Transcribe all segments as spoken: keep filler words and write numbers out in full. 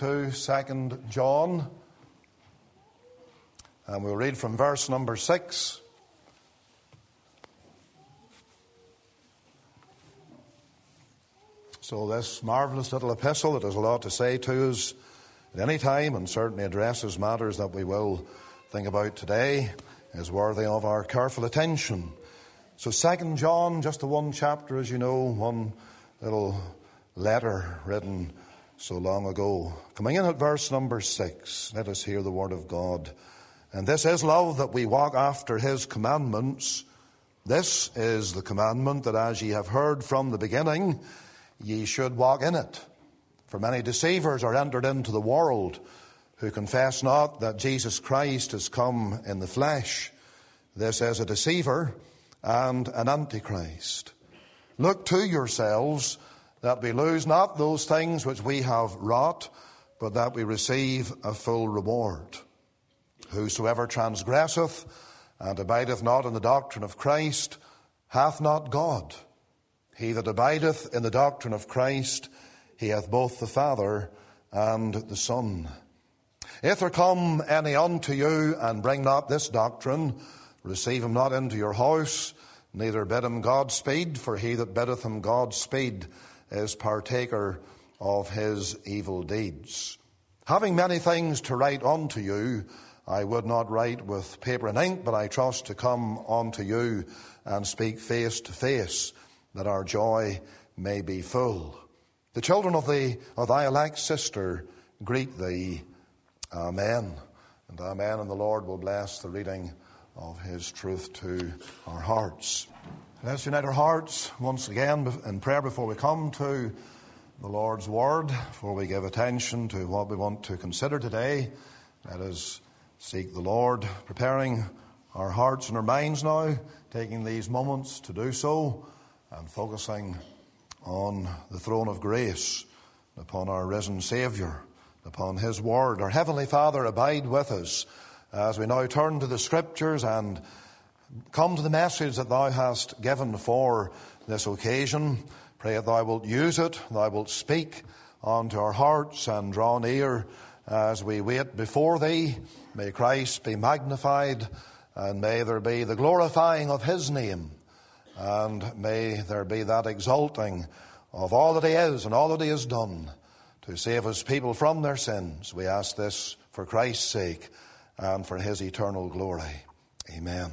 to Second John, and we'll read from verse number six. So this marvellous little epistle that has a lot to say to us at any time, and certainly addresses matters that we will think about today, is worthy of our careful attention. So Second John, just the one chapter, as you know, one little letter written so long ago. Coming in at verse number six, let us hear the word of God. And this is love, that we walk after his commandments. This is the commandment, that as ye have heard from the beginning, ye should walk in it. For many deceivers are entered into the world, who confess not that Jesus Christ is come in the flesh. This is a deceiver and an antichrist. Look to yourselves, that we lose not those things which we have wrought, but that we receive a full reward. Whosoever transgresseth and abideth not in the doctrine of Christ hath not God. He that abideth in the doctrine of Christ, he hath both the Father and the Son. If there come any unto you, and bring not this doctrine, receive him not into your house, neither bid him Godspeed, for he that biddeth him Godspeed is partaker of his evil deeds. Having many things to write unto you, I would not write with paper and ink, but I trust to come unto you and speak face to face, that our joy may be full. The children of, the, of thy elect sister greet thee. Amen. And amen. And the Lord will bless the reading of his truth to our hearts. Let's unite our hearts once again in prayer before we come to the Lord's word, before we give attention to what we want to consider today. Let us seek the Lord, preparing our hearts and our minds now, taking these moments to do so, and focusing on the throne of grace, upon our risen Saviour, upon his word. Our Heavenly Father, abide with us as we now turn to the Scriptures and come to the message that thou hast given for this occasion. Pray that thou wilt use it, thou wilt speak unto our hearts and draw near as we wait before thee. May Christ be magnified, and may there be the glorifying of his name, and may there be that exalting of all that he is and all that he has done to save his people from their sins. We ask this for Christ's sake and for his eternal glory. Amen.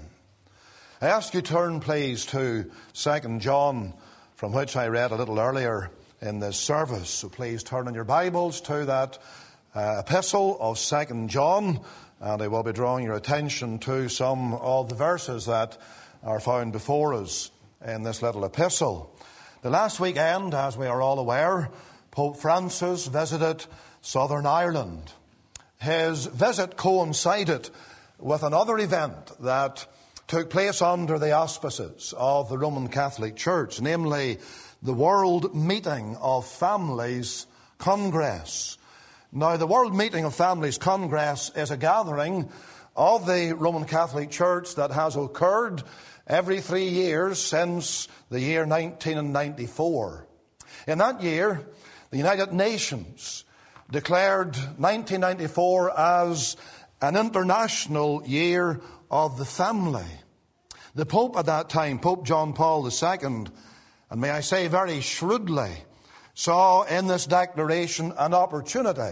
I ask you turn, please, to Second John, from which I read a little earlier in this service. So please turn in your Bibles to that uh, epistle of Second John, and I will be drawing your attention to some of the verses that are found before us in this little epistle. The last weekend, as we are all aware, Pope Francis visited Southern Ireland. His visit coincided with another event that took place under the auspices of the Roman Catholic Church, namely the World Meeting of Families Congress. Now, the World Meeting of Families Congress is a gathering of the Roman Catholic Church that has occurred every three years since the year nineteen ninety-four. In that year, the United Nations declared nineteen ninety-four as an international year of the family. The Pope at that time, Pope John Paul the Second, and may I say very shrewdly, saw in this declaration an opportunity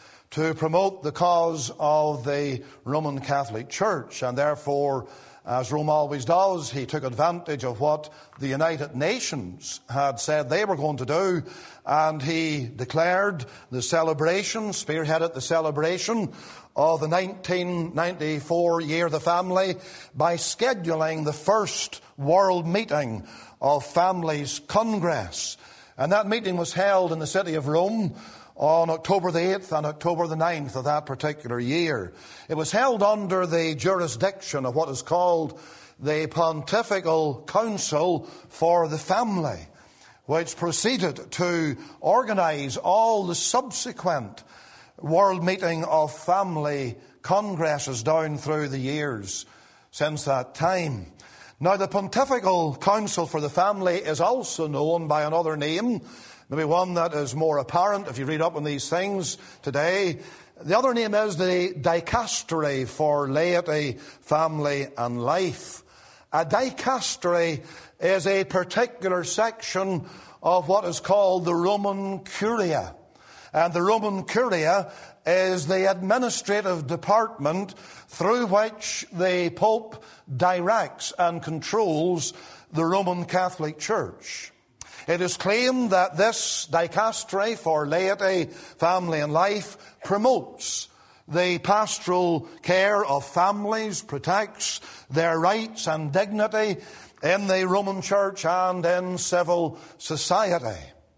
to promote the cause of the Roman Catholic Church, and therefore, as Rome always does, he took advantage of what the United Nations had said they were going to do, and he declared the celebration, spearheaded the celebration of the nineteen ninety-four Year of the Family by scheduling the first World Meeting of Families Congress. And that meeting was held in the city of Rome on October the eighth and October the ninth of that particular year. It was held under the jurisdiction of what is called the Pontifical Council for the Family, which proceeded to organize all the subsequent World Meeting of Family Congresses down through the years since that time. Now, the Pontifical Council for the Family is also known by another name, maybe one that is more apparent if you read up on these things today. The other name is the dicastery for laity, family and life. A dicastery is a particular section of what is called the Roman Curia. And the Roman Curia is the administrative department through which the Pope directs and controls the Roman Catholic Church. It is claimed that this dicastery for laity, family and life promotes the pastoral care of families, protects their rights and dignity in the Roman Church and in civil society.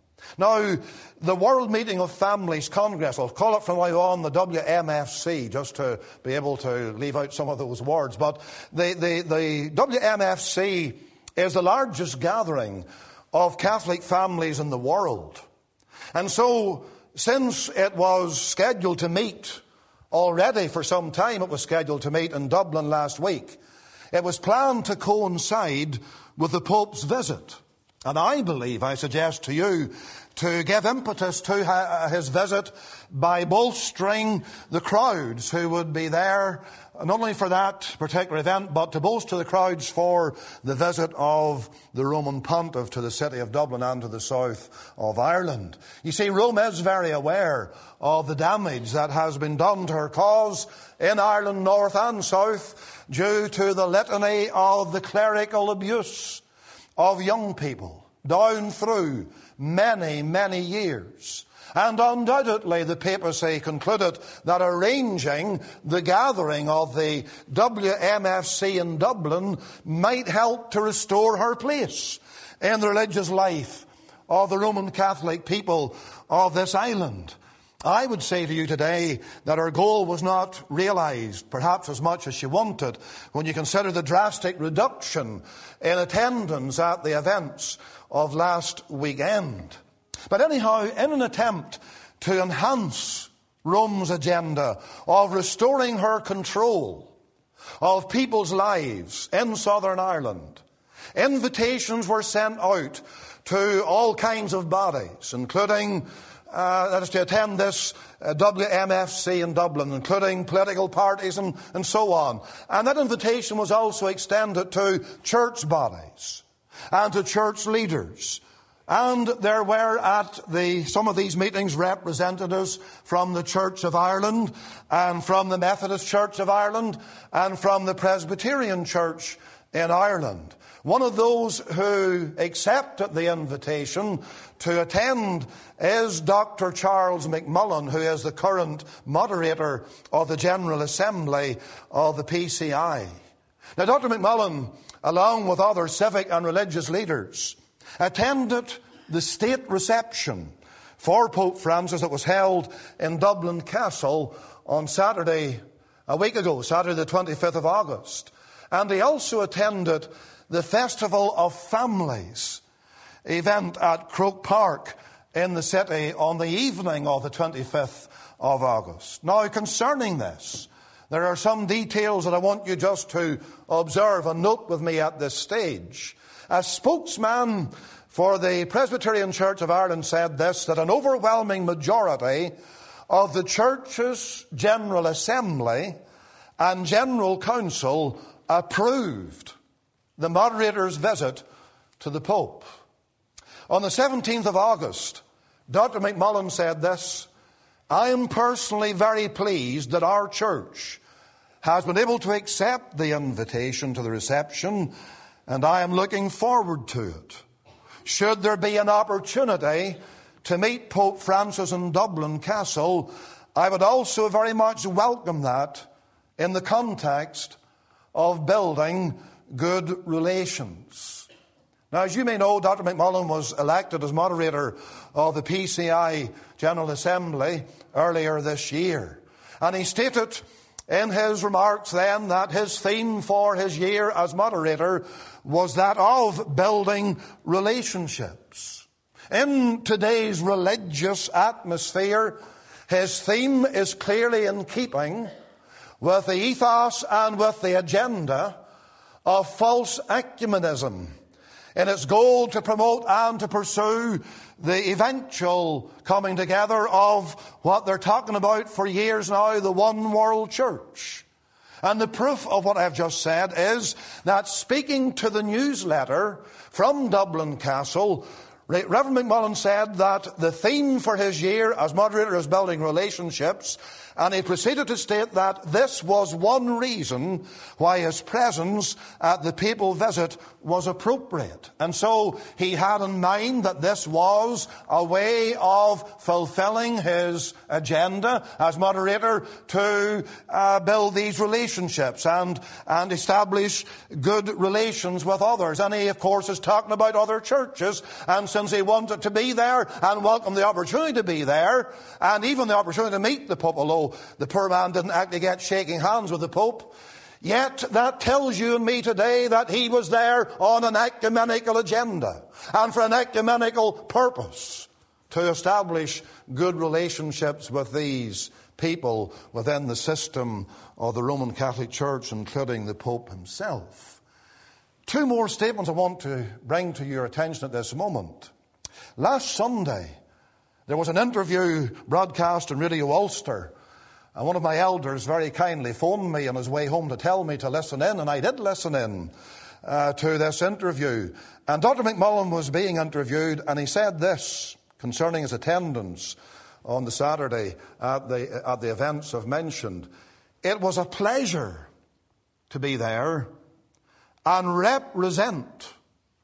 Now, the World Meeting of Families Congress, I'll call it from now on the W M F C, just to be able to leave out some of those words, but the, the, the W M F C is the largest gathering of Catholic families in the world. And so, since it was scheduled to meet already for some time, it was scheduled to meet in Dublin last week, it was planned to coincide with the Pope's visit. And I believe, I suggest to you, to give impetus to his visit by bolstering the crowds who would be there, not only for that particular event, but to bolster the crowds for the visit of the Roman Pontiff to the city of Dublin and to the south of Ireland. You see, Rome is very aware of the damage that has been done to her cause in Ireland, north and south, due to the litany of the clerical abuse of young people down through many, many years. And undoubtedly the papacy concluded that arranging the gathering of the W M F C in Dublin might help to restore her place in the religious life of the Roman Catholic people of this island. I would say to you today that her goal was not realized, perhaps as much as she wanted, when you consider the drastic reduction in attendance at the events of last weekend. But anyhow, in an attempt to enhance Rome's agenda of restoring her control of people's lives in Southern Ireland, invitations were sent out to all kinds of bodies, including Uh, that is to attend this uh, W M F C in Dublin, including political parties and, and so on. And that invitation was also extended to church bodies and to church leaders. And there were at the, some of these meetings representatives from the Church of Ireland and from the Methodist Church of Ireland and from the Presbyterian Church in Ireland. One of those who accepted the invitation to attend is Doctor Charles McMullen, who is the current moderator of the General Assembly of the P C I. Now, Doctor McMullen, along with other civic and religious leaders, attended the state reception for Pope Francis that was held in Dublin Castle on Saturday, a week ago, Saturday the twenty-fifth of August. And he also attended the Festival of Families event at Croke Park in the city on the evening of the twenty-fifth of August. Now, concerning this, there are some details that I want you just to observe and note with me at this stage. A spokesman for the Presbyterian Church of Ireland said this, that an overwhelming majority of the Church's General Assembly and General Council approved the moderator's visit to the Pope. On the seventeenth of August, Doctor McMullen said this, I am personally very pleased that our church has been able to accept the invitation to the reception, and I am looking forward to it. Should there be an opportunity to meet Pope Francis in Dublin Castle, I would also very much welcome that in the context of building good relations. Now, as you may know, Doctor McMullen was elected as moderator of the P C I General Assembly earlier this year. And he stated in his remarks then that his theme for his year as moderator was that of building relationships. In today's religious atmosphere, his theme is clearly in keeping with the ethos and with the agenda of false ecumenism in its goal to promote and to pursue the eventual coming together of what they're talking about for years now, the one world church. And the proof of what I've just said is that speaking to the newsletter from Dublin Castle, Reverend McMullen said that the theme for his year as moderator is building relationships, and he proceeded to state that this was one reason why his presence at the papal visit was appropriate. And so he had in mind that this was a way of fulfilling his agenda as moderator to uh, build these relationships and, and establish good relations with others. And he, of course, is talking about other churches. And since he wanted to be there and welcome the opportunity to be there, and even the opportunity to meet the Pope, although the poor man didn't actually get shaking hands with the Pope, yet that tells you and me today that he was there on an ecumenical agenda and for an ecumenical purpose, to establish good relationships with these people within the system of the Roman Catholic Church, including the Pope himself. Two more statements I want to bring to your attention at this moment. Last Sunday, there was an interview broadcast on Radio Ulster, and one of my elders very kindly phoned me on his way home to tell me to listen in, and I did listen in uh, to this interview. And Doctor McMullen was being interviewed, and he said this concerning his attendance on the Saturday at the, at the events I've mentioned. It was a pleasure to be there and represent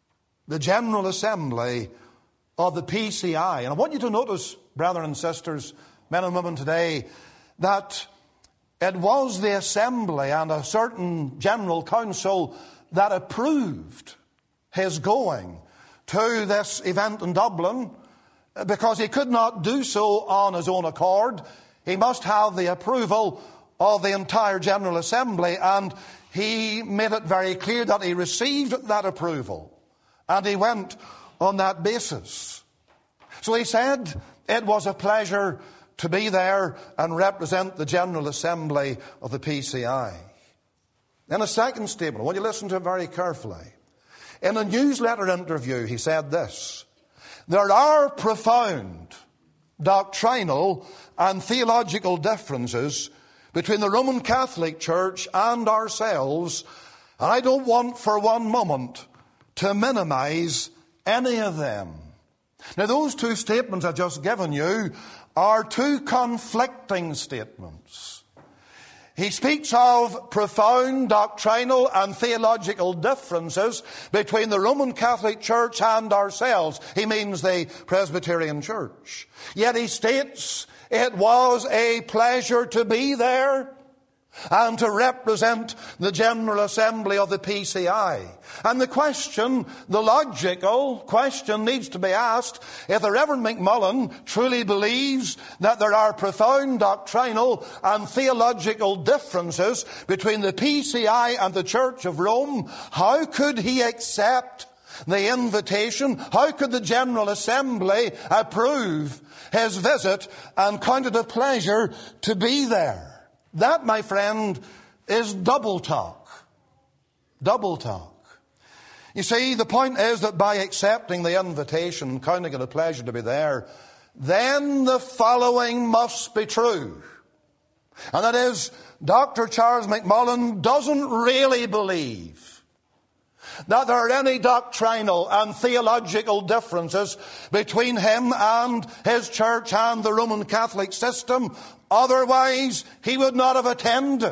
the General Assembly of the P C I. And I want you to notice, brethren and sisters, men and women today, that it was the Assembly and a certain General Council that approved his going to this event in Dublin, because he could not do so on his own accord. He must have the approval of the entire General Assembly, and he made it very clear that he received that approval, and he went on that basis. So he said it was a pleasure to be there and represent the General Assembly of the P C I. In a second statement, I want you to listen to it very carefully. In a newsletter interview, he said this: there are profound doctrinal and theological differences between the Roman Catholic Church and ourselves, and I don't want for one moment to minimize any of them. Now, those two statements I've just given you are two conflicting statements. He speaks of profound doctrinal and theological differences between the Roman Catholic Church and ourselves. He means the Presbyterian Church. Yet he states it was a pleasure to be there and to represent the General Assembly of the P C I. And the question, the logical question needs to be asked, if the Reverend McMullen truly believes that there are profound doctrinal and theological differences between the P C I and the Church of Rome, how could he accept the invitation? How could the General Assembly approve his visit and count it a pleasure to be there? That, my friend, is double talk. Double talk. You see, the point is that by accepting the invitation, counting it a pleasure to be there, then the following must be true. And that is, Doctor Charles McMullen doesn't really believe that there are any doctrinal and theological differences between him and his church and the Roman Catholic system. Otherwise, he would not have attended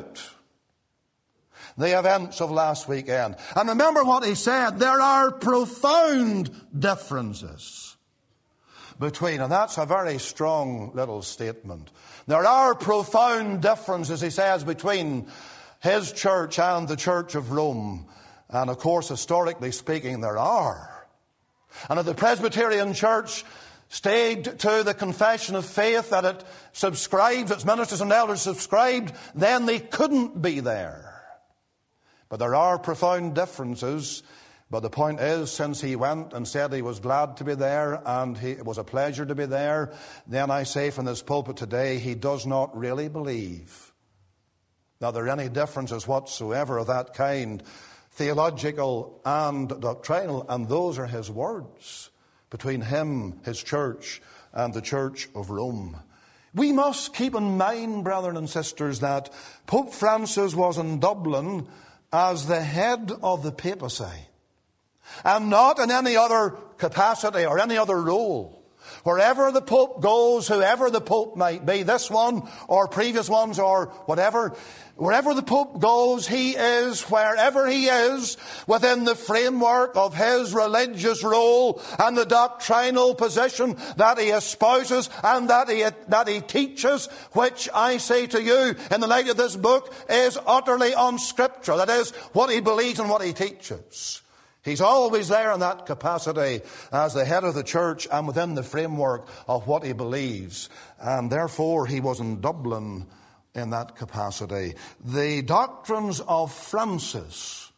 the events of last weekend. And remember what he said, there are profound differences between, and that's a very strong little statement. There are profound differences, he says, between his church and the Church of Rome. And of course, historically speaking, there are. And if the Presbyterian Church stayed to the confession of faith that it subscribed, its ministers and elders subscribed, then they couldn't be there. But there are profound differences. But the point is, since he went and said he was glad to be there and he, it was a pleasure to be there, then I say from this pulpit today, he does not really believe that there are any differences whatsoever of that kind, theological and doctrinal, and those are his words between him, his church, and the Church of Rome. We must keep in mind, brethren and sisters, that Pope Francis was in Dublin as the head of the papacy, and not in any other capacity or any other role. Wherever the Pope goes, whoever the Pope might be, this one or previous ones or whatever, wherever the Pope goes, he is, wherever he is, within the framework of his religious role and the doctrinal position that he espouses and that he, that he teaches, which I say to you, in the light of this book, is utterly unscriptural. That is, what he believes and what he teaches. He's always there in that capacity as the head of the church and within the framework of what he believes. And therefore, he was in Dublin in that capacity. The doctrines of Francis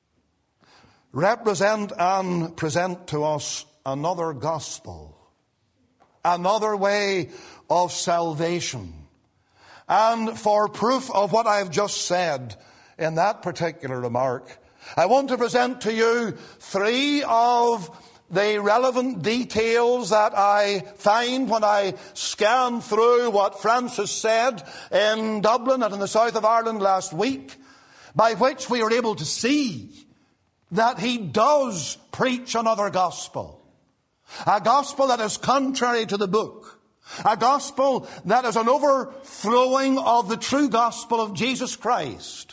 represent and present to us another gospel, another way of salvation. And for proof of what I've just said in that particular remark, I want to present to you three of the relevant details that I find when I scan through what Francis said in Dublin and in the south of Ireland last week, by which we are able to see that he does preach another gospel. A gospel that is contrary to the book. A gospel that is an overthrowing of the true gospel of Jesus Christ.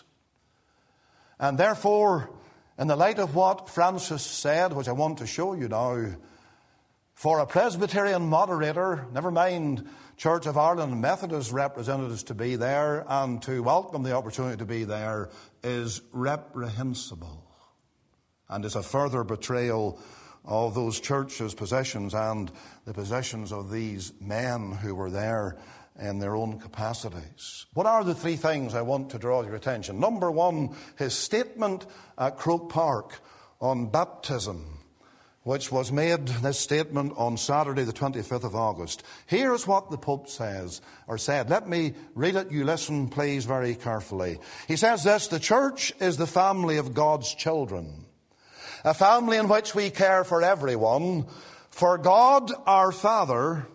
And therefore, in the light of what Francis said, which I want to show you now, for a Presbyterian moderator, never mind Church of Ireland Methodist representatives to be there and to welcome the opportunity to be there, is reprehensible and is a further betrayal of those churches' positions and the positions of these men who were there in their own capacities. What are the three things I want to draw your attention? Number one, his statement at Croke Park on baptism, which was made, this statement, on Saturday the twenty-fifth of August. Here's what the Pope says, or said. Let me read it. You listen, please, very carefully. He says this: the church is the family of God's children, a family in which we care for everyone, for God our Father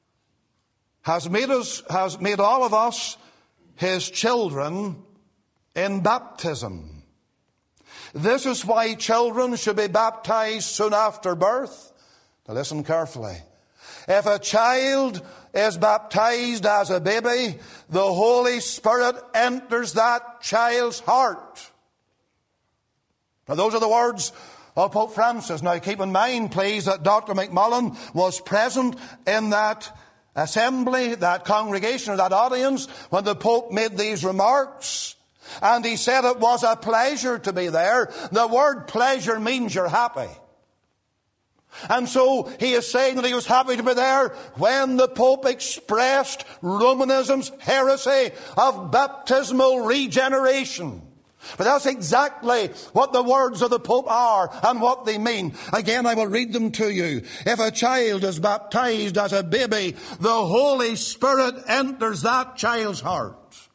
has made us, has made all of us his children in baptism. This is why children should be baptized soon after birth. Now listen carefully. If a child is baptized as a baby, the Holy Spirit enters that child's heart. Now those are the words of Pope Francis. Now keep in mind, please, that Doctor McMullen was present in that assembly, that congregation, or that audience, when the Pope made these remarks. And he said it was a pleasure to be there. The word pleasure means you're happy. And so he is saying that he was happy to be there when the Pope expressed Romanism's heresy of baptismal regeneration. But that's exactly what the words of the Pope are and what they mean. Again, I will read them to you. If a child is baptized as a baby, the Holy Spirit enters that child's heart.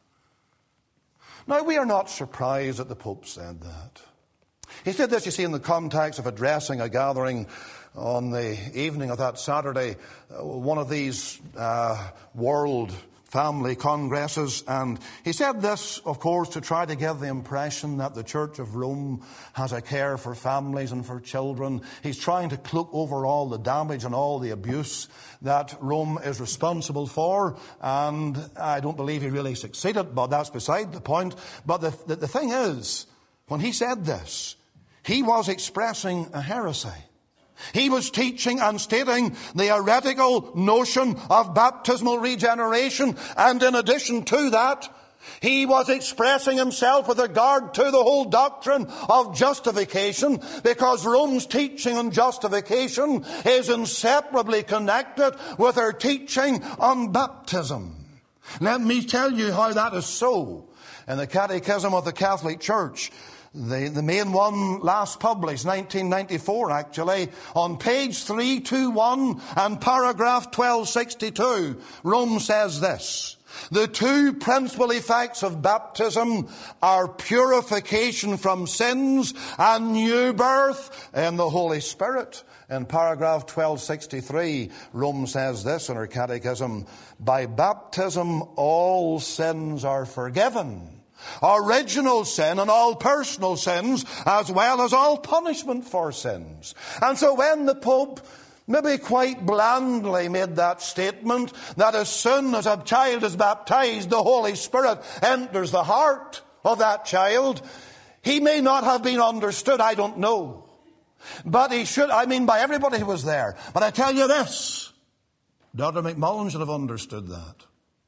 Now, we are not surprised that the Pope said that. He said this, you see, in the context of addressing a gathering on the evening of that Saturday, one of these uh, world family congresses, and he said this, of course, to try to give the impression that the Church of Rome has a care for families and for children. He's trying to cloak over all the damage and all the abuse that Rome is responsible for, and I don't believe he really succeeded, but that's beside the point. But the, the, the thing is, when he said this, he was expressing a heresy. He was teaching and stating the heretical notion of baptismal regeneration, and in addition to that, he was expressing himself with regard to the whole doctrine of justification, because Rome's teaching on justification is inseparably connected with her teaching on baptism. Let me tell you how that is so. In the Catechism of the Catholic Church, The, the main one last published, nineteen ninety-four actually, on page three twenty-one and paragraph twelve sixty-two, Rome says this: The two principal effects of baptism are purification from sins and new birth in the Holy Spirit. In paragraph twelve sixty-three, Rome says this in her catechism: by baptism all sins are forgiven. Original sin and all personal sins, as well as all punishment for sins. And so when the Pope maybe quite blandly made that statement that as soon as a child is baptized, the Holy Spirit enters the heart of that child, he may not have been understood, I don't know. But he should, I mean by everybody who was there. But I tell you this, Doctor McMullen should have understood that.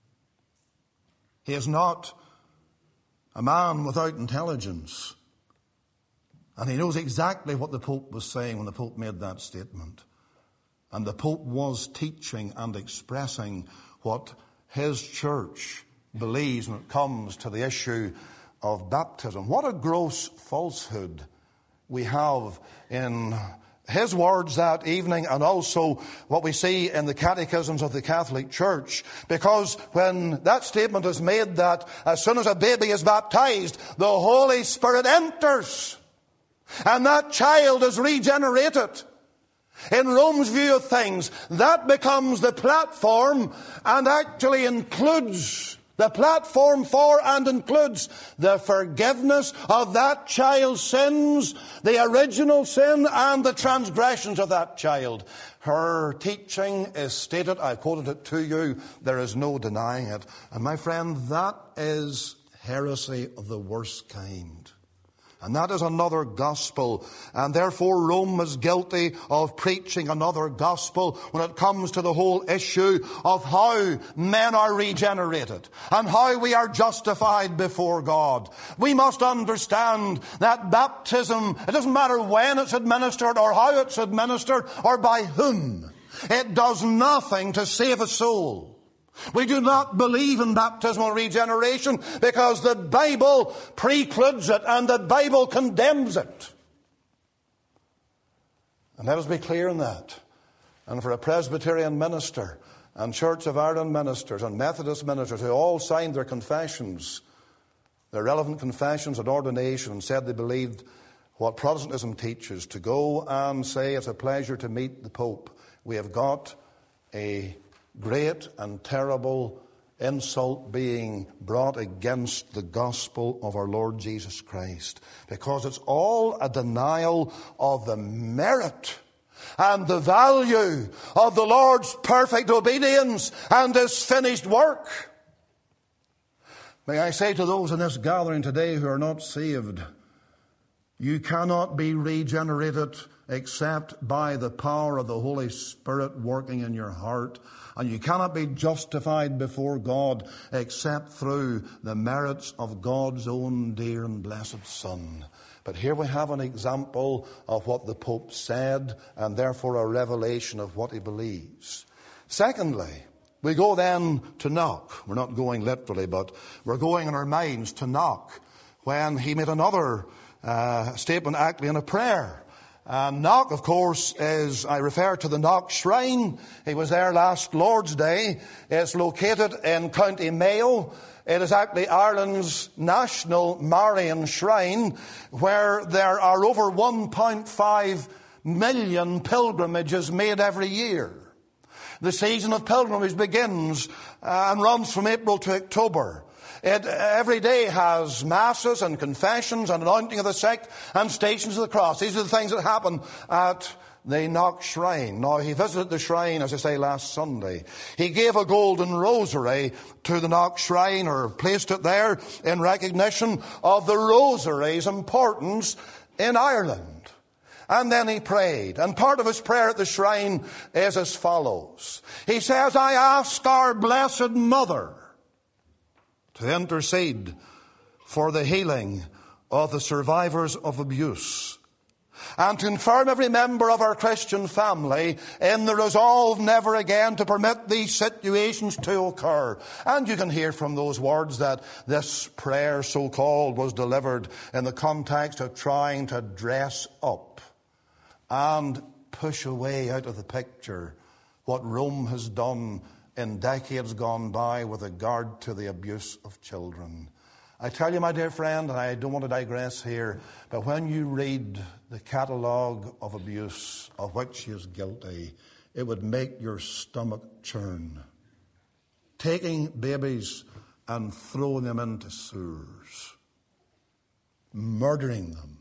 He is not a man without intelligence. And he knows exactly what the Pope was saying when the Pope made that statement. And the Pope was teaching and expressing what his church believes when it comes to the issue of baptism. What a gross falsehood we have in his words that evening, and also what we see in the catechisms of the Catholic Church. Because when that statement is made that as soon as a baby is baptized, the Holy Spirit enters, and that child is regenerated. In Rome's view of things, that becomes the platform and actually includes, the platform for and includes the forgiveness of that child's sins, the original sin and the transgressions of that child. Her teaching is stated, I quoted it to you, there is no denying it. And my friend, that is heresy of the worst kind. And that is another gospel. And therefore Rome is guilty of preaching another gospel when it comes to the whole issue of how men are regenerated and how we are justified before God. We must understand that baptism, it doesn't matter when it's administered or how it's administered or by whom. It does nothing to save a soul. We do not believe in baptismal regeneration because the Bible precludes it and the Bible condemns it. And let us be clear in that. And for a Presbyterian minister and Church of Ireland ministers and Methodist ministers who all signed their confessions, their relevant confessions at ordination, and said they believed what Protestantism teaches, to go and say it's a pleasure to meet the Pope, we have got a great and terrible insult being brought against the gospel of our Lord Jesus Christ, because it's all a denial of the merit and the value of the Lord's perfect obedience and His finished work. May I say to those in this gathering today who are not saved, you cannot be regenerated except by the power of the Holy Spirit working in your heart. And you cannot be justified before God except through the merits of God's own dear and blessed Son. But here we have an example of what the Pope said, and therefore a revelation of what he believes. Secondly, we go then to Knock. We're not going literally, but we're going in our minds to Knock, when he made another uh, statement actually in a prayer. And Knock, of course, is, I refer to the Knock Shrine. He was there last Lord's Day. It's located in County Mayo. It is actually Ireland's national Marian shrine, where there are over one point five million pilgrimages made every year. The season of pilgrimage begins uh, and runs from April to October. It every day has masses and confessions and anointing of the sick and stations of the cross. These are the things that happen at the Knock Shrine. Now, he visited the shrine, as I say, last Sunday. He gave a golden rosary to the Knock Shrine, or placed it there in recognition of the rosary's importance in Ireland. And then he prayed. And part of his prayer at the shrine is as follows. He says, I ask our Blessed Mother to intercede for the healing of the survivors of abuse, and to confirm every member of our Christian family in the resolve never again to permit these situations to occur. And you can hear from those words that this prayer, so-called, was delivered in the context of trying to dress up and push away out of the picture what Rome has done in decades gone by with regard to the abuse of children. I tell you, my dear friend, and I don't want to digress here, but when you read the catalogue of abuse of which he is guilty, it would make your stomach churn. Taking babies and throwing them into sewers, murdering them,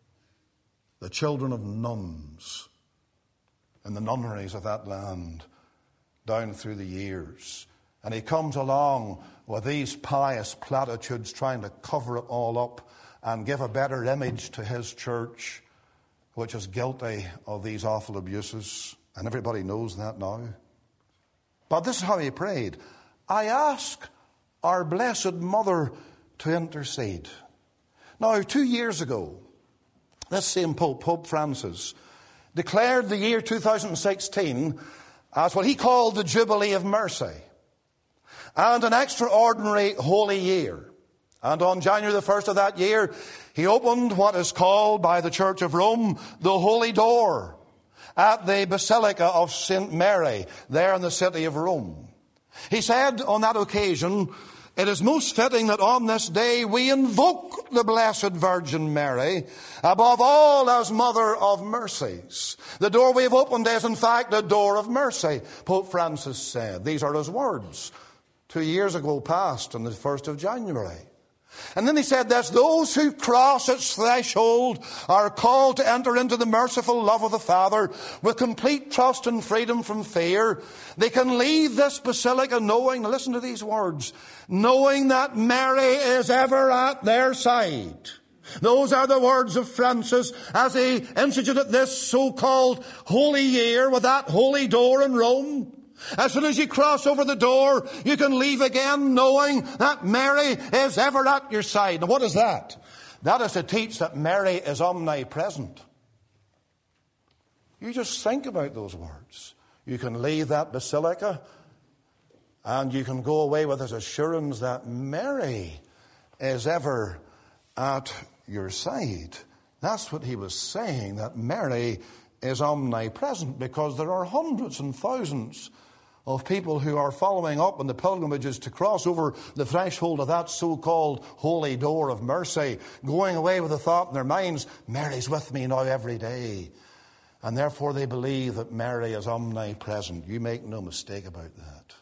the children of nuns in the nunneries of that land down through the years. And he comes along with these pious platitudes trying to cover it all up and give a better image to his church, which is guilty of these awful abuses. And everybody knows that now. But this is how he prayed. I ask our Blessed Mother to intercede. Now, two years ago, this same Pope, Pope Francis, declared the year two thousand sixteen as what he called the Jubilee of Mercy, and an extraordinary holy year. And on January the first of that year, he opened what is called by the Church of Rome the Holy Door at the Basilica of Saint Mary, there in the city of Rome. He said on that occasion, it is most fitting that on this day we invoke the Blessed Virgin Mary, above all as Mother of Mercies. The door we have opened is in fact a door of mercy, Pope Francis said. These are his words, two years ago past on the first of January. And then he said this, those who cross its threshold are called to enter into the merciful love of the Father with complete trust and freedom from fear. They can leave this basilica knowing, listen to these words, knowing that Mary is ever at their side. Those are the words of Francis as he instituted this so-called holy year with that holy door in Rome. As soon as you cross over the door, you can leave again knowing that Mary is ever at your side. Now, what is that? That is to teach that Mary is omnipresent. You just think about those words. You can leave that basilica and you can go away with this assurance that Mary is ever at your side. That's what he was saying, that Mary is omnipresent, because there are hundreds and thousands of people who are following up on the pilgrimages to cross over the threshold of that so-called holy door of mercy, going away with the thought in their minds, Mary's with me now every day. And therefore they believe that Mary is omnipresent. You make no mistake about that.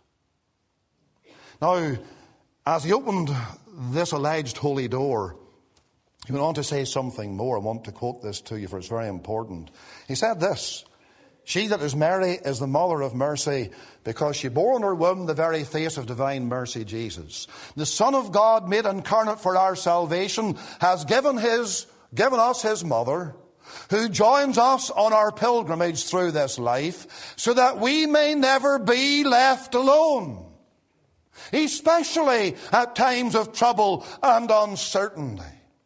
Now, as he opened this alleged holy door, he went on to say something more. I want to quote this to you, for it's very important. He said this, she that is Mary is the mother of mercy, because she bore in her womb the very face of divine mercy, Jesus. The Son of God, made incarnate for our salvation, has given his, given us his mother, who joins us on our pilgrimage through this life, so that we may never be left alone, especially at times of trouble and uncertainty.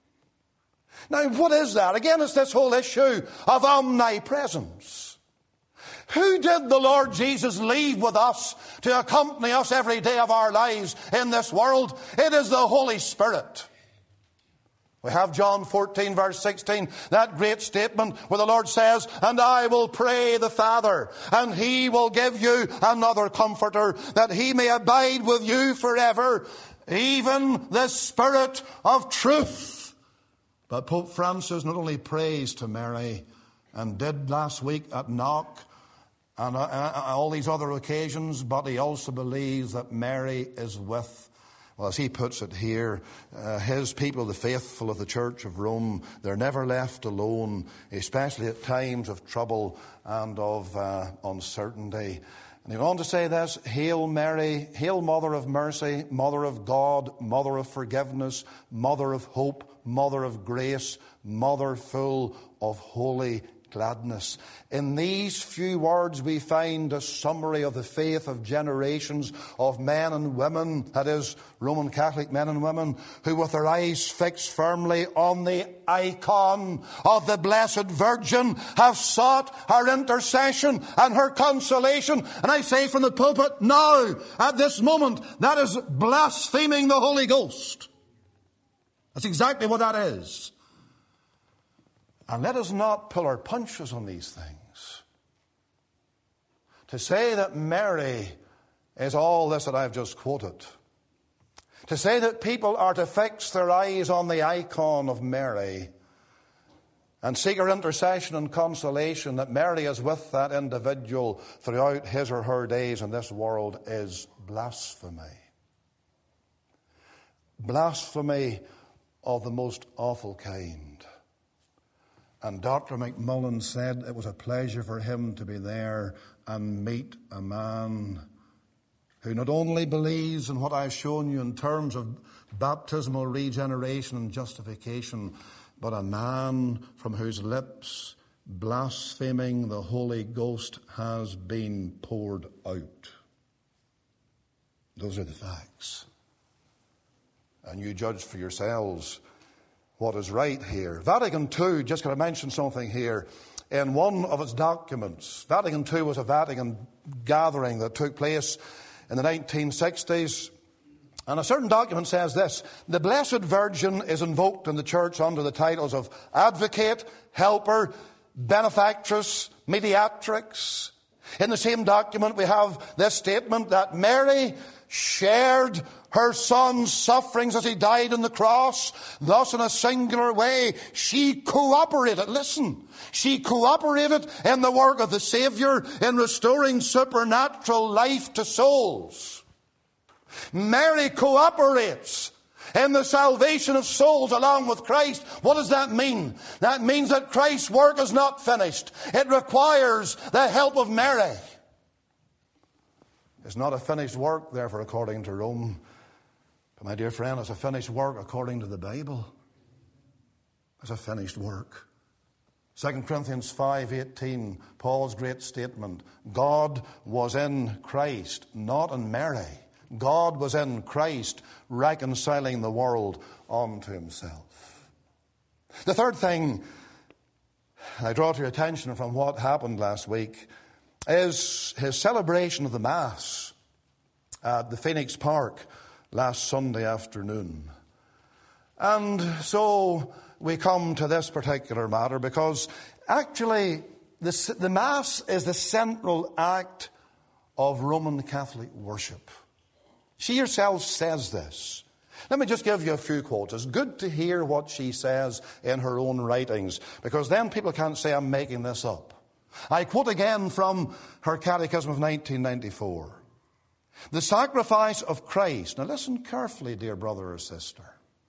Now, what is that? Again, it's this whole issue of omnipresence. Who did the Lord Jesus leave with us to accompany us every day of our lives in this world? It is the Holy Spirit. We have John fourteen, verse sixteen, that great statement where the Lord says, and I will pray the Father, and he will give you another comforter, that he may abide with you forever, even the Spirit of truth. But Pope Francis not only prays to Mary, and did last week at Knock, and uh, uh, all these other occasions, but he also believes that Mary is with, well, as he puts it here, uh, his people, the faithful of the Church of Rome. They're never left alone, especially at times of trouble and of uh, uncertainty. And he went on to say this, Hail Mary, Hail Mother of Mercy, Mother of God, Mother of Forgiveness, Mother of Hope, Mother of Grace, Mother full of holy gladness. In these few words we find a summary of the faith of generations of men and women, that is, Roman Catholic men and women, who with their eyes fixed firmly on the icon of the Blessed Virgin have sought her intercession and her consolation. And I say from the pulpit now, at this moment, that is blaspheming the Holy Ghost. That's exactly what that is. And let us not pull our punches on these things. To say that Mary is all this that I've just quoted. To say that people are to fix their eyes on the icon of Mary and seek her intercession and consolation, that Mary is with that individual throughout his or her days in this world, is blasphemy. Blasphemy of the most awful kind. And Doctor McMullen said it was a pleasure for him to be there and meet a man who not only believes in what I've shown you in terms of baptismal regeneration and justification, but a man from whose lips blaspheming the Holy Ghost has been poured out. Those are the facts. And you judge for yourselves what is right here. Vatican Two, just going to mention something here. In one of its documents, Vatican Two was a Vatican gathering that took place in the nineteen sixties. And a certain document says this: the Blessed Virgin is invoked in the church under the titles of advocate, helper, benefactress, mediatrix. In the same document we have this statement that Mary shared her son's sufferings as he died on the cross. Thus, in a singular way, she cooperated. Listen, she cooperated in the work of the Savior in restoring supernatural life to souls. Mary cooperates in the salvation of souls along with Christ. What does that mean? That means that Christ's work is not finished. It requires the help of Mary. It's not a finished work, therefore, according to Rome. But my dear friend, it's a finished work according to the Bible. It's a finished work. Second Corinthians five eighteen, Paul's great statement. God was in Christ, not in Mary. God was in Christ, reconciling the world unto himself. The third thing I draw to your attention from what happened last week is his celebration of the Mass at the Phoenix Park last Sunday afternoon. And so we come to this particular matter because actually the, the Mass is the central act of Roman Catholic worship. She herself says this. Let me just give you a few quotes. It's good to hear what she says in her own writings, because then people can't say I'm making this up. I quote again from her Catechism of nineteen ninety-four. The sacrifice of Christ. Now listen carefully, dear brother or sister.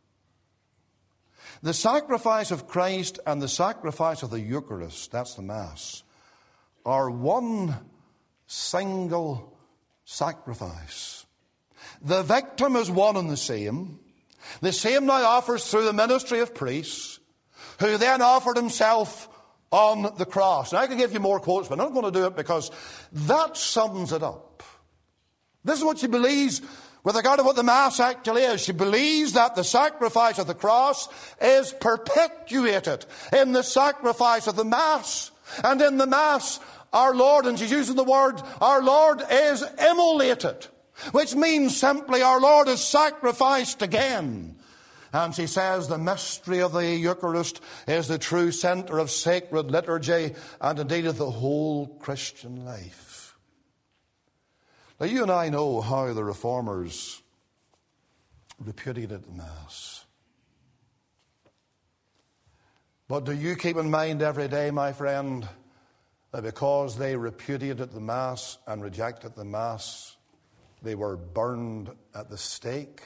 The sacrifice of Christ and the sacrifice of the Eucharist, that's the Mass, are one single sacrifice. The victim is one and the same. The same now offers through the ministry of priests, who then offered himself on the cross. Now I can give you more quotes, but I'm not going to do it because that sums it up. This is what she believes with regard to what the Mass actually is. She believes that the sacrifice of the cross is perpetuated in the sacrifice of the Mass. And in the Mass, our Lord, and she's using the word, our Lord is immolated, which means simply our Lord is sacrificed again. And she says the mystery of the Eucharist is the true center of sacred liturgy and indeed of the whole Christian life. Now you and I know how the Reformers repudiated the Mass. But do you keep in mind every day, my friend, that because they repudiated the Mass and rejected the Mass, they were burned at the stake?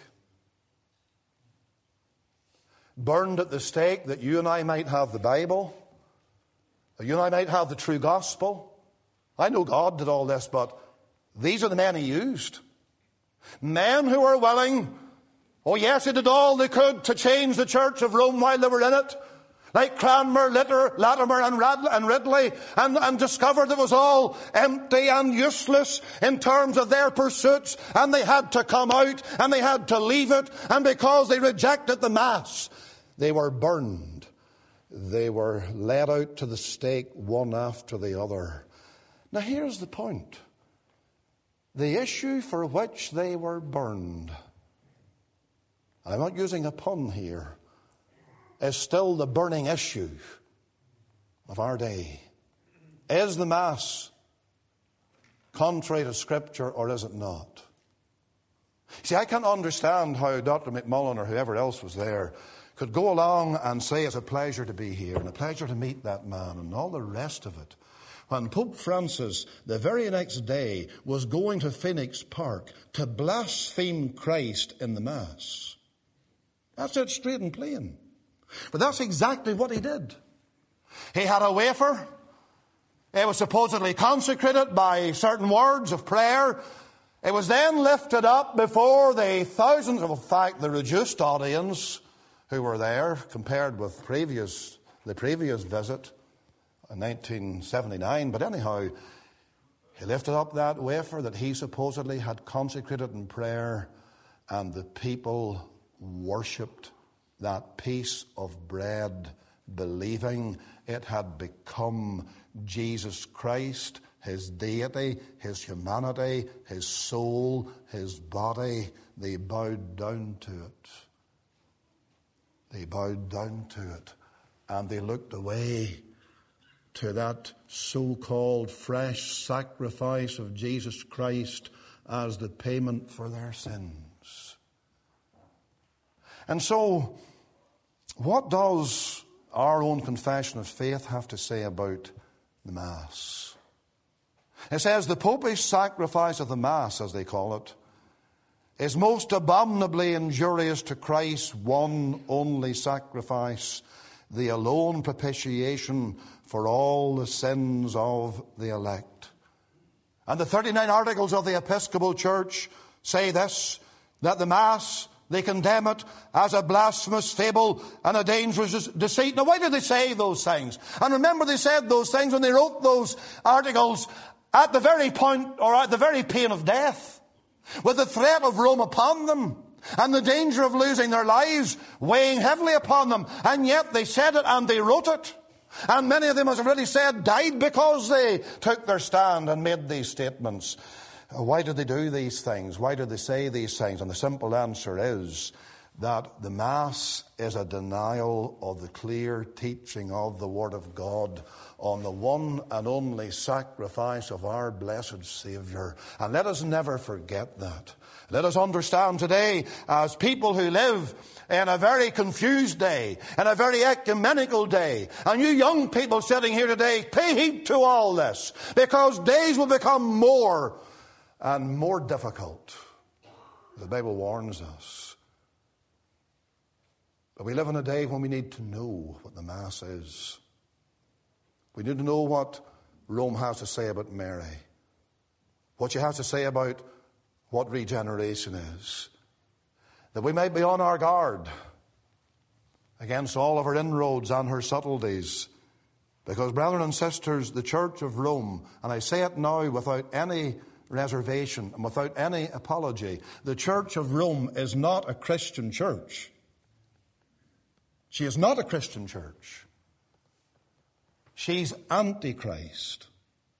Burned at the stake that you and I might have the Bible, that you and I might have the true gospel. I know God did all this, but these are the men he used. Men who were willing, oh yes, they did all they could to change the Church of Rome while they were in it. Like Cranmer, Litter, Latimer and, Radley, and Ridley, and, and discovered it was all empty and useless in terms of their pursuits, and they had to come out and they had to leave it, and because they rejected the Mass, they were burned. They were led out to the stake one after the other. Now here's the point. The issue for which they were burned, I'm not using a pun here, is still the burning issue of our day. Is the Mass contrary to Scripture, or is it not? See, I can't understand how Doctor McMullen or whoever else was there could go along and say it's a pleasure to be here and a pleasure to meet that man and all the rest of it, when Pope Francis, the very next day, was going to Phoenix Park to blaspheme Christ in the Mass. That's it, straight and plain. But that's exactly what he did. He had a wafer. It was supposedly consecrated by certain words of prayer. It was then lifted up before the thousands, of in fact, the reduced audience who were there, compared with previous the previous visit in nineteen seventy-nine. But anyhow, he lifted up that wafer that he supposedly had consecrated in prayer, and the people worshipped that piece of bread, believing it had become Jesus Christ, his deity, his humanity, his soul, his body. They bowed down to it. They bowed down to it, and they looked away to that so-called fresh sacrifice of Jesus Christ as the payment for their sins. And so, what does our own confession of faith have to say about the Mass? It says the popish sacrifice of the Mass, as they call it, is most abominably injurious to Christ's one only sacrifice, the alone propitiation for all the sins of the elect. And the thirty-nine Articles of the Episcopal Church say this, that the Mass, they condemn it as a blasphemous fable and a dangerous deceit. Now, why did they say those things? And remember, they said those things when they wrote those articles at the very point, or at the very pain of death, with the threat of Rome upon them and the danger of losing their lives weighing heavily upon them. And yet they said it and they wrote it. And many of them, as I've already said, died because they took their stand and made these statements. Why did they do these things? Why did they say these things? And the simple answer is that the Mass is a denial of the clear teaching of the Word of God on the one and only sacrifice of our blessed Saviour. And let us never forget that. Let us understand today, as people who live in a very confused day, in a very ecumenical day, and you young people sitting here today, pay heed to all this, because days will become more and more difficult. The Bible warns us. But we live in a day when we need to know what the Mass is. We need to know what Rome has to say about Mary, what she has to say about what regeneration is, that we might be on our guard against all of her inroads and her subtleties. Because, brethren and sisters, the Church of Rome, and I say it now without any reservation and without any apology, the Church of Rome is not a Christian church. She is not a Christian church. She's Antichrist.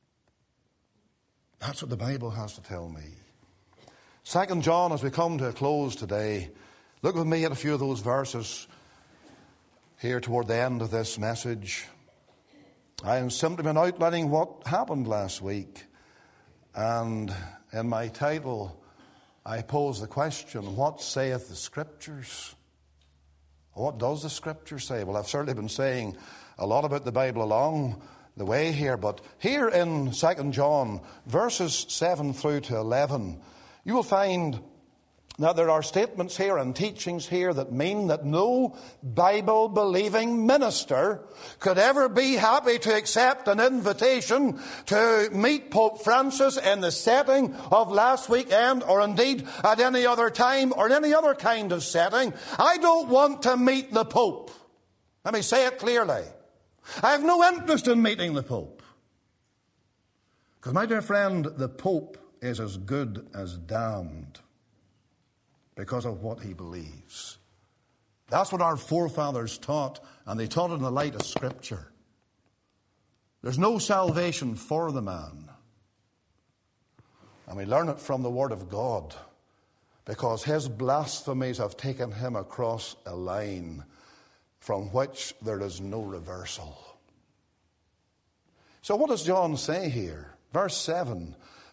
That's what the Bible has to tell me. Second John, as we come to a close today, look with me at a few of those verses here toward the end of this message. I am simply been outlining what happened last week. And in my title, I pose the question, what saith the Scriptures? What does the Scripture say? Well, I've certainly been saying a lot about the Bible along the way here, but here in Second John, verses seven through to eleven, you will find that there are statements here and teachings here that mean that no Bible-believing minister could ever be happy to accept an invitation to meet Pope Francis in the setting of last weekend, or indeed at any other time or in any other kind of setting. I don't want to meet the Pope. Let me say it clearly. I have no interest in meeting the Pope. Because, my dear friend, the Pope is as good as damned because of what he believes. That's what our forefathers taught, and they taught it in the light of Scripture. There's no salvation for the man. And we learn it from the Word of God, because his blasphemies have taken him across a line from which there is no reversal. So what does John say here? Verse seven,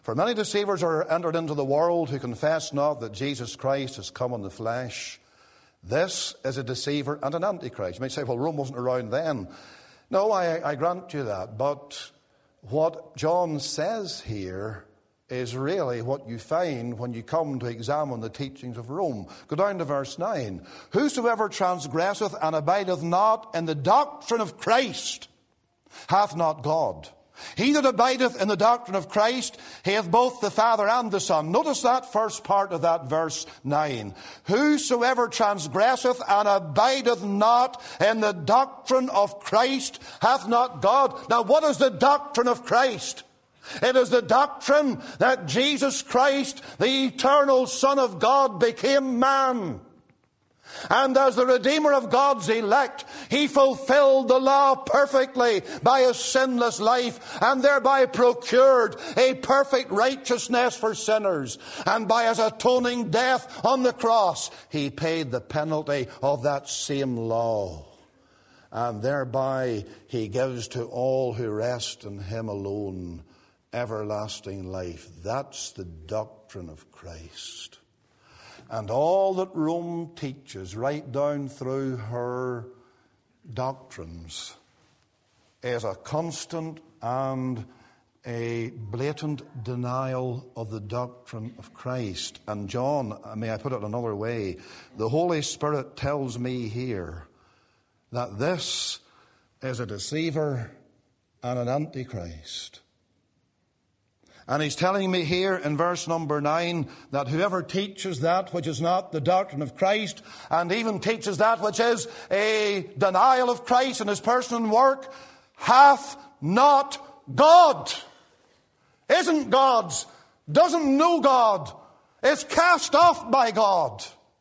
For many deceivers are entered into the world who confess not that Jesus Christ has come in the flesh. This is a deceiver and an antichrist. You might say, well, Rome wasn't around then. No, I, I grant you that. But what John says here is really what you find when you come to examine the teachings of Rome. Go down to verse nine. Whosoever transgresseth and abideth not in the doctrine of Christ hath not God. He that abideth in the doctrine of Christ, he hath both the Father and the Son. Notice that first part of that verse nine. Whosoever transgresseth and abideth not in the doctrine of Christ hath not God. Now, what is the doctrine of Christ? It is the doctrine that Jesus Christ, the eternal Son of God, became man. And as the Redeemer of God's elect, he fulfilled the law perfectly by his sinless life, and thereby procured a perfect righteousness for sinners. And by his atoning death on the cross, he paid the penalty of that same law. And thereby he gives to all who rest in him alone everlasting life. That's the doctrine of Christ. And all that Rome teaches right down through her doctrines is a constant and a blatant denial of the doctrine of Christ. And John, may I put it another way, the Holy Spirit tells me here that this is a deceiver and an antichrist. And he's telling me here in verse number nine that whoever teaches that which is not the doctrine of Christ, and even teaches that which is a denial of Christ and his person and work, hath not God. Isn't God's. Doesn't know God. Is cast off by God.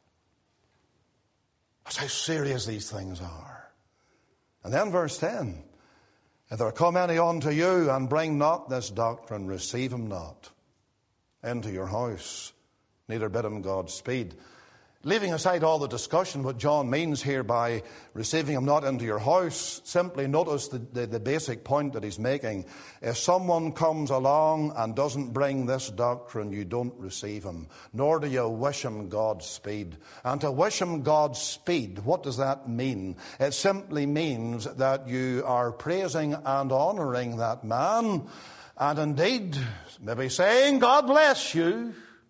That's how serious these things are. And then verse ten. If there come any unto you and bring not this doctrine, receive him not into your house, neither bid him Godspeed. Leaving aside all the discussion, what John means here by receiving him not into your house, simply notice the, the, the basic point that he's making. If someone comes along and doesn't bring this doctrine, you don't receive him, nor do you wish him Godspeed. And to wish him Godspeed, what does that mean? It simply means that you are praising and honouring that man, and indeed, maybe saying, God bless you.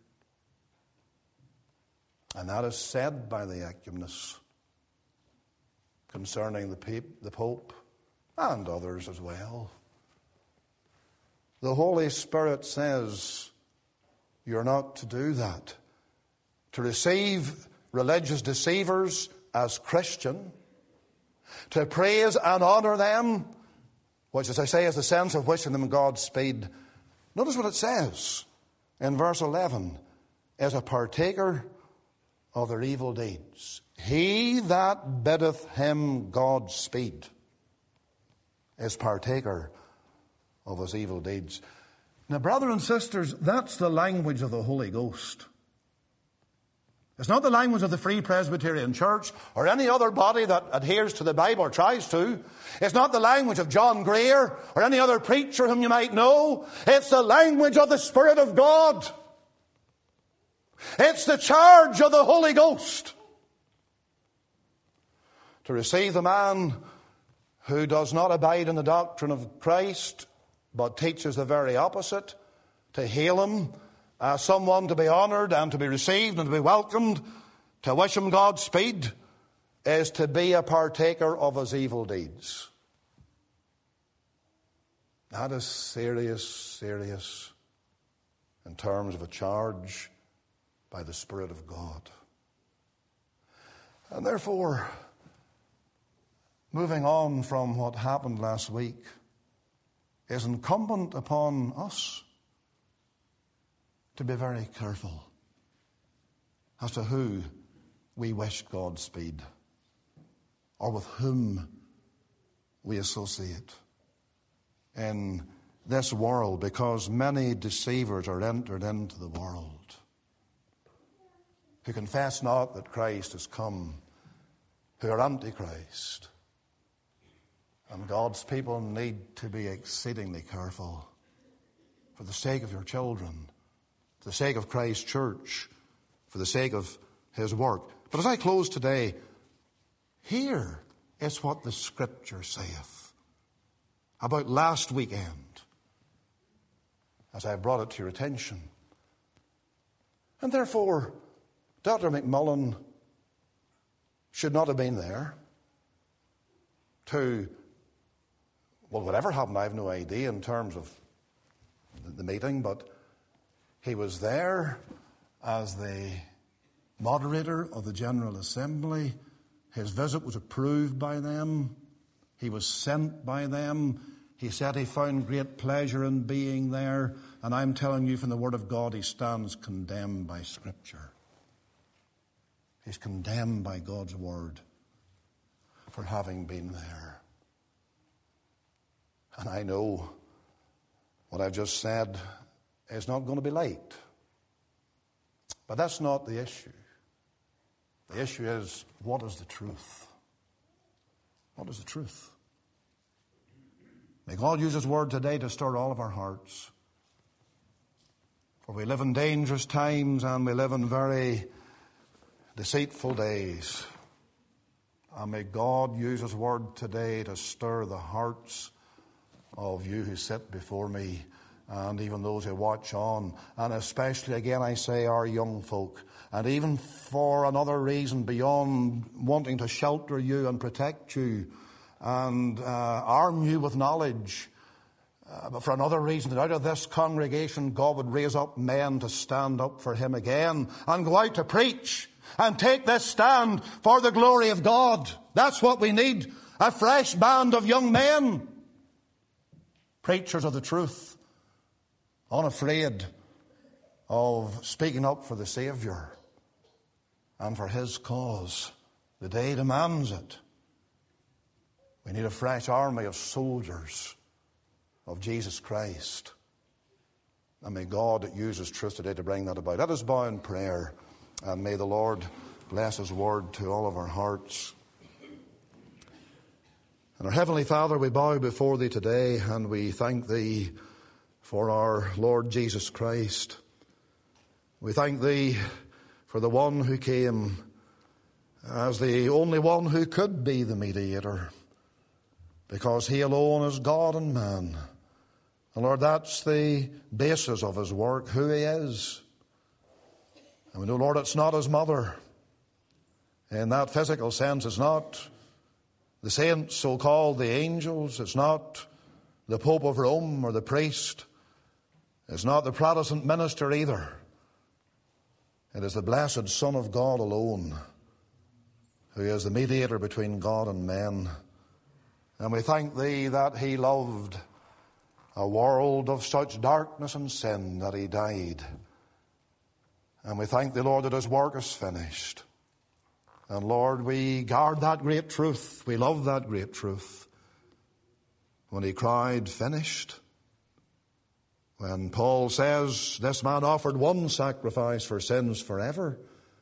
And that is said by the ecumenists concerning the, peop, the Pope and others as well. The Holy Spirit says you're not to do that. To receive religious deceivers as Christian, to praise and honour them, which, as I say, is the sense of wishing them Godspeed. Notice what it says in verse eleven. As a partaker of their evil deeds. He that biddeth him Godspeed is partaker of his evil deeds. Now, brothers and sisters, that's the language of the Holy Ghost. It's not the language of the Free Presbyterian Church or any other body that adheres to the Bible or tries to. It's not the language of John Greer or any other preacher whom you might know. It's the language of the Spirit of God. It's the charge of the Holy Ghost to receive the man who does not abide in the doctrine of Christ, but teaches the very opposite, to hail him as someone to be honoured and to be received and to be welcomed, to wish him Godspeed, is to be a partaker of his evil deeds. That is serious, serious in terms of a charge by the Spirit of God. And therefore, moving on from what happened last week, is incumbent upon us to be very careful as to who we wish Godspeed or with whom we associate in this world, because many deceivers are entered into the world who confess not that Christ has come, who are Antichrist. And God's people need to be exceedingly careful for the sake of your children, for the sake of Christ's church, for the sake of his work. But as I close today, here is what the Scripture saith about last weekend, as I brought it to your attention. And therefore, Doctor McMullen should not have been there to, well, whatever happened, I have no idea in terms of the meeting, but he was there as the moderator of the General Assembly. His visit was approved by them. He was sent by them. He said he found great pleasure in being there. And I'm telling you from the Word of God, he stands condemned by Scripture. He's condemned by God's Word for having been there. And I know what I've just said is not going to be liked. But that's not the issue. The issue is, what is the truth? What is the truth? May God use his word today to stir all of our hearts. For we live in dangerous times and we live in very deceitful days. And may God use his word today to stir the hearts of you who sit before me and even those who watch on, and especially, again, I say, our young folk. And even for another reason beyond wanting to shelter you and protect you and uh, arm you with knowledge, uh, but for another reason, that out of this congregation God would raise up men to stand up for him again and go out to preach and take this stand for the glory of God. That's what we need, a fresh band of young men, preachers of the truth, unafraid of speaking up for the Saviour and for his cause. The day demands it. We need a fresh army of soldiers of Jesus Christ. And may God use his truth today to bring that about. Let us bow in prayer, and may the Lord bless his word to all of our hearts. And our Heavenly Father, we bow before thee today, and we thank thee for our Lord Jesus Christ. We thank thee for the one who came as the only one who could be the mediator, because he alone is God and man. And Lord, that's the basis of his work, who he is. And we know, Lord, it's not his mother. In that physical sense, it's not the saints, so-called the angels. It's not the Pope of Rome or the priest. It's not the Protestant minister either. It is the blessed Son of God alone, who is the mediator between God and men. And we thank thee that he loved a world of such darkness and sin that he died. And we thank thee, Lord, that his work is finished. And Lord, we guard that great truth. We love that great truth. When he cried, finished. When Paul says, this man offered one sacrifice for sins forever.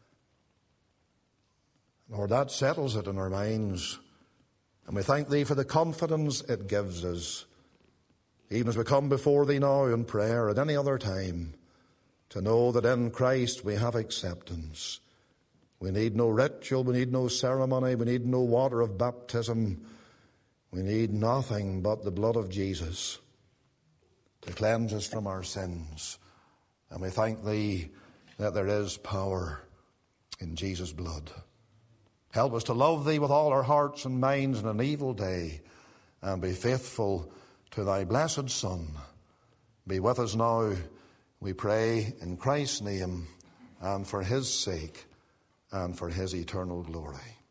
Lord, that settles it in our minds. And we thank thee for the confidence it gives us, even as we come before thee now in prayer at any other time, to know that in Christ we have acceptance. We need no ritual, we need no ceremony, we need no water of baptism. We need nothing but the blood of Jesus to cleanse us from our sins. And we thank thee that there is power in Jesus' blood. Help us to love thee with all our hearts and minds in an evil day, and be faithful to thy blessed Son. Be with us now, we pray, in Christ's name, and for his sake, and for his eternal glory.